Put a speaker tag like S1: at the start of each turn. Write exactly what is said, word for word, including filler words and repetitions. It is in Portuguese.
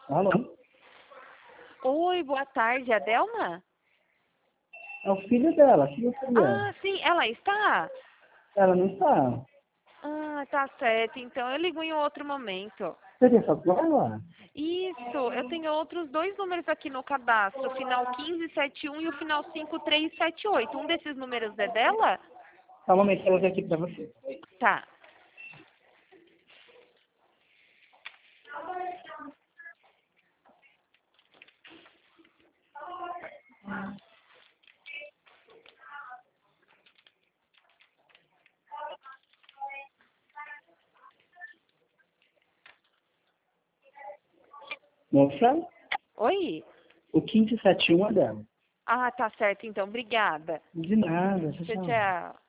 S1: Alô?
S2: Oi, boa tarde, a Delma?
S1: É o filho dela, que você
S2: Ah,
S1: é?
S2: sim, ela está?
S1: Ela não está.
S2: Ah, tá certo, então eu ligo em outro momento.
S1: Você tem só com ela?
S2: Isso, eu tenho outros dois números aqui no cadastro, o final quinze setenta e um e o final cinco três sete oito. Um desses números é dela?
S1: Só um momento que ela vem aqui pra você.
S2: Tá.
S1: Moça,
S2: Oi?
S1: o quinze setenta e um é dela.
S2: Ah, tá certo, então, obrigada.
S1: De nada, tchau,
S2: Tchau,
S1: tchau.
S2: tchau.